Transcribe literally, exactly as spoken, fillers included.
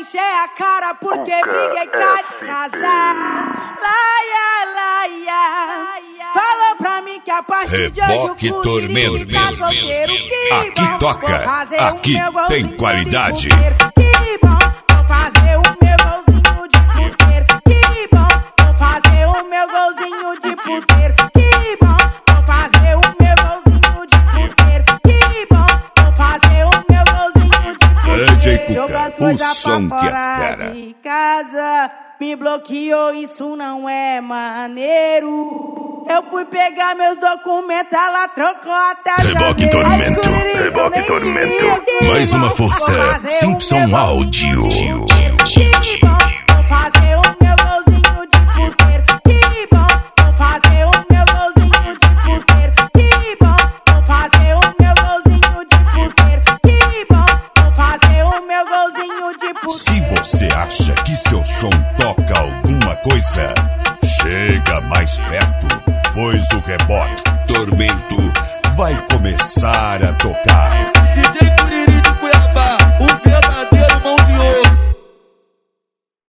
encher a cara porque briguei cá de casa. Laia, laia, fala pra mim que a partir de hoje o Tormento. tá solteiro. Que aqui bom, toca, aqui tem qualidade. Que bom, vou fazer o meu golzinho de puteiro. Que bom, vou fazer o meu golzinho de puteiro. Que bom, vou fazer o meu golzinho de puteiro. Que bom, vou fazer o meu golzinho de puteiro. D J Cuca, o som que é fera. De casa, me bloqueou, isso não é maneiro. Eu fui pegar meus documentos, ela trocou até a Reboque Tormento, Reboque Tormento. Mais uma força, Simpson Áudio. Que bom, vou fazer o meu golzinho de puteiro. Que bom, vou fazer o meu golzinho de puteiro. Que bom, vou fazer o meu golzinho de puteiro. Que bom, vou fazer o meu golzinho de puteiro. Se você acha que seu som toca alguma coisa, chega mais perto, pois o Reboque Tormento vai começar a tocar. D J